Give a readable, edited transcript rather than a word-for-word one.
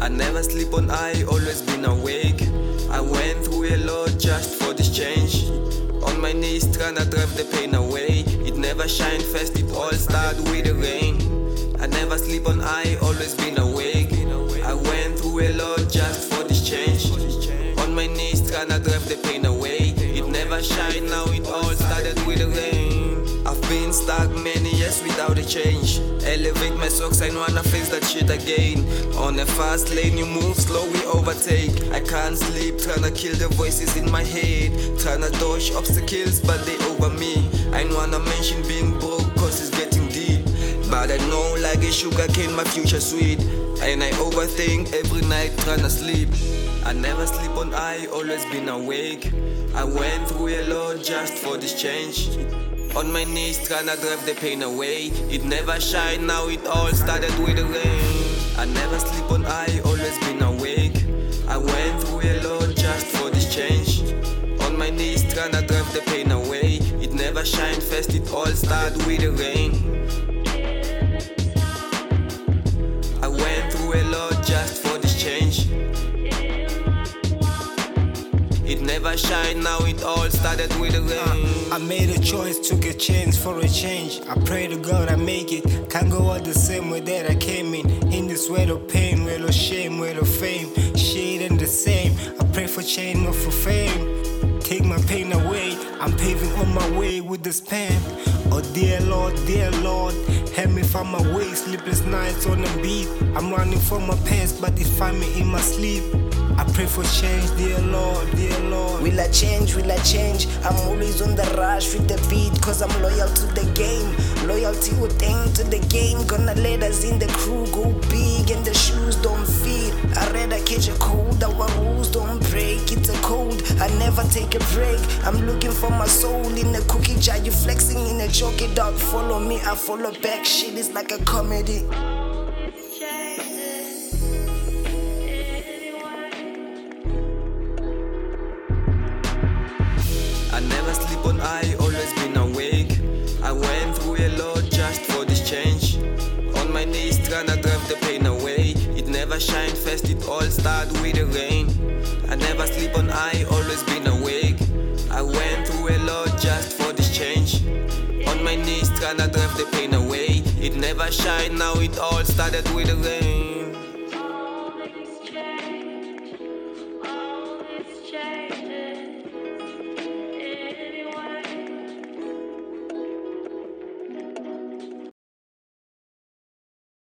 I never sleep on I, always been awake. I went through a lot just for this change. On my knees tryna drive the pain away. It never shine fast, it all start with the rain. I never sleep on I, always been awake. I went through a lot just for this change. On my knees tryna drive the pain away. It never shine, now it all started with the rain. I've been stuck many years without a change. Elevate my socks, I wanna face that shit again. On a fast lane, you move slow, we overtake. I can't sleep, tryna kill the voices in my head. Tryna dodge obstacles, but they over me. I don't wanna mention being broke, cause it's getting deep. But I know like a sugar cane, my future sweet. And I overthink every night, tryna sleep. I never sleep on I, always been awake. I went through a lot just for this change. On my knees tryna drive the pain away. It never shine, now it all started with the rain. I never sleep on I, always been awake. I went through a lot just for this change. On my knees tryna drive the pain away. It never shine fast, it all started with the rain. I went through a lot just for this change. It never shine, now it all started with the rain. I made a choice, took a chance for a change. I pray to God I make it. Can't go out the same way that I came in this world of pain, world of shame, world of fame. Shade and the same. I pray for change, not for fame. Take my pain away. I'm paving on my way with this pen. Oh dear Lord, help me find my way. Sleepless nights on the beat. I'm running from my past, but it find me in my sleep. I pray for change, dear Lord, dear Lord. Will I change, will I change? I'm always on the rush with the beat, cause I'm loyal to the game. Loyalty will thing to the game. Gonna let us in the crew go big and the shoes don't fit. I rather catch a cold, our rules don't break. It's a code, I never take a break. I'm looking for my soul in a cookie jar. You flexing in a jockey dog. Follow me, I follow back. Shit is like a comedy. I never sleep on I, always been awake. I went through a lot just for this change. On my knees tryna drive the pain away. It never shine fast, it all start with the rain. I never sleep on I, always been awake. I went through a lot just for this change. On my knees tryna drive the pain away. It never shine, now it all started with the rain.